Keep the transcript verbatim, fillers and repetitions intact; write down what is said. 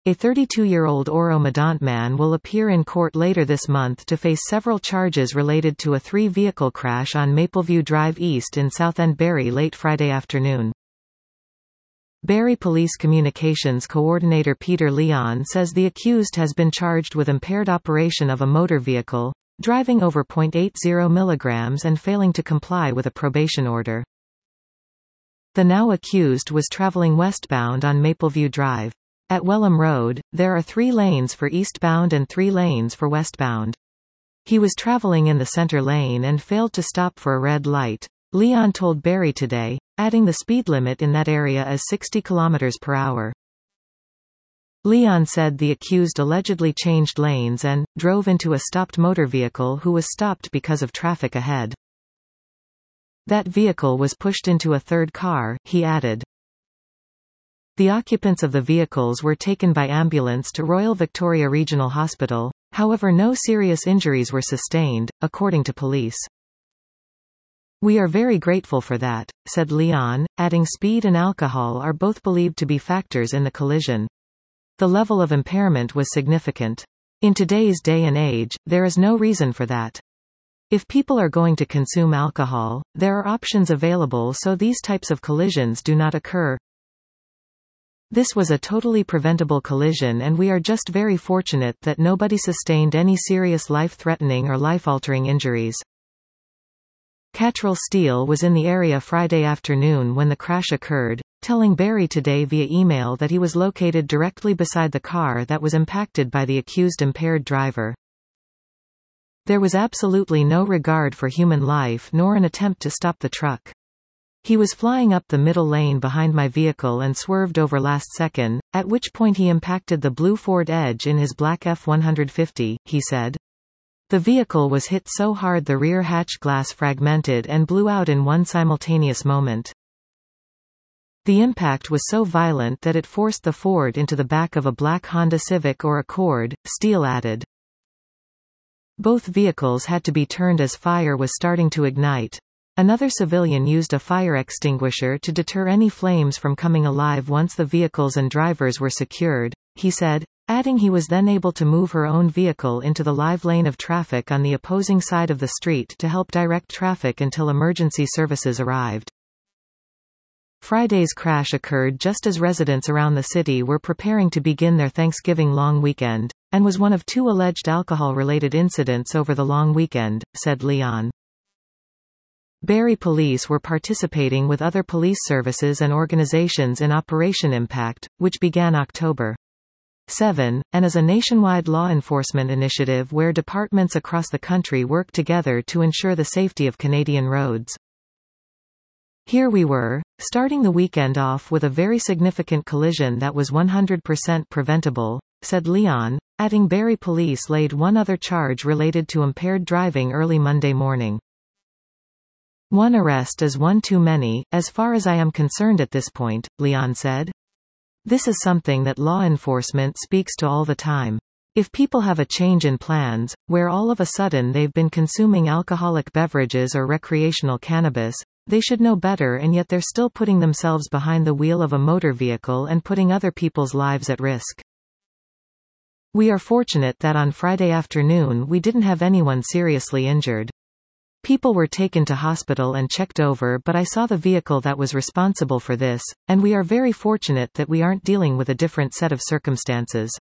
A thirty-two-year-old Oro-Medonte man will appear in court later this month to face several charges related to a three-vehicle crash on Mapleview Drive East in Southend Barry late Friday afternoon. Barry Police Communications Coordinator Peter Leon says the accused has been charged with impaired operation of a motor vehicle, driving over point eight zero milligrams and failing to comply with a probation order. The now accused was traveling westbound on Mapleview Drive. At Welham Road, there are three lanes for eastbound and three lanes for westbound. He was traveling in the center lane and failed to stop for a red light, Leon told Barry Today, adding the speed limit in that area as sixty kilometers per hour. Leon said the accused allegedly changed lanes and drove into a stopped motor vehicle who was stopped because of traffic ahead. That vehicle was pushed into a third car, he added. The occupants of the vehicles were taken by ambulance to Royal Victoria Regional Hospital, however no serious injuries were sustained, according to police. We are very grateful for that, said Leon, adding speed and alcohol are both believed to be factors in the collision. The level of impairment was significant. In today's day and age, there is no reason for that. If people are going to consume alcohol, there are options available so these types of collisions do not occur. This was a totally preventable collision and we are just very fortunate that nobody sustained any serious life-threatening or life-altering injuries. Cattrall Steele was in the area Friday afternoon when the crash occurred, telling Barry Today via email that he was located directly beside the car that was impacted by the accused impaired driver. There was absolutely no regard for human life nor an attempt to stop the truck. He was flying up the middle lane behind my vehicle and swerved over last second, at which point he impacted the blue Ford Edge in his black F one fifty, he said. The vehicle was hit so hard the rear hatch glass fragmented and blew out in one simultaneous moment. The impact was so violent that it forced the Ford into the back of a black Honda Civic or Accord, Steele added. Both vehicles had to be turned as fire was starting to ignite. Another civilian used a fire extinguisher to deter any flames from coming alive once the vehicles and drivers were secured, he said, adding he was then able to move her own vehicle into the live lane of traffic on the opposing side of the street to help direct traffic until emergency services arrived. Friday's crash occurred just as residents around the city were preparing to begin their Thanksgiving long weekend, and was one of two alleged alcohol-related incidents over the long weekend, said Leon. Barry Police were participating with other police services and organizations in Operation Impact, which began October seventh, and is a nationwide law enforcement initiative where departments across the country work together to ensure the safety of Canadian roads. Here we were, starting the weekend off with a very significant collision that was one hundred percent preventable, said Leon, adding Barry Police laid one other charge related to impaired driving early Monday morning. One arrest is one too many, as far as I am concerned at this point, Leon said. This is something that law enforcement speaks to all the time. If people have a change in plans, where all of a sudden they've been consuming alcoholic beverages or recreational cannabis, they should know better and yet they're still putting themselves behind the wheel of a motor vehicle and putting other people's lives at risk. We are fortunate that on Friday afternoon we didn't have anyone seriously injured. People were taken to hospital and checked over, but I saw the vehicle that was responsible for this, and we are very fortunate that we aren't dealing with a different set of circumstances.